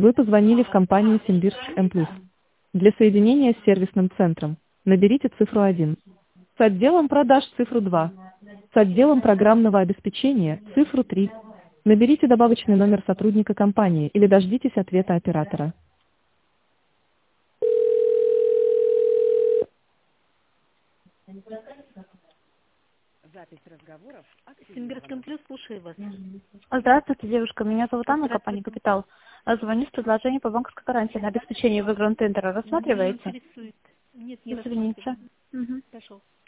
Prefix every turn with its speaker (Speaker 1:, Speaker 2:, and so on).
Speaker 1: Вы позвонили в компанию Симбирск М+. Для соединения с сервисным центром наберите цифру 1. С отделом продаж цифру 2. С отделом программного обеспечения цифру 3. Наберите добавочный номер сотрудника компании или дождитесь ответа оператора.
Speaker 2: Симбирском плюс, слушаю вас.
Speaker 3: Здравствуйте, девушка. Меня зовут Анна, компания
Speaker 2: Здравствуйте.
Speaker 3: «Капитал». Звоню с предложением по банковской гарантии на обеспечение выигранного тендера.
Speaker 2: Не
Speaker 3: Рассматриваете?
Speaker 2: интересует. Нет, не рассматриваю.
Speaker 3: Извините. Мгм.
Speaker 2: Хорошо.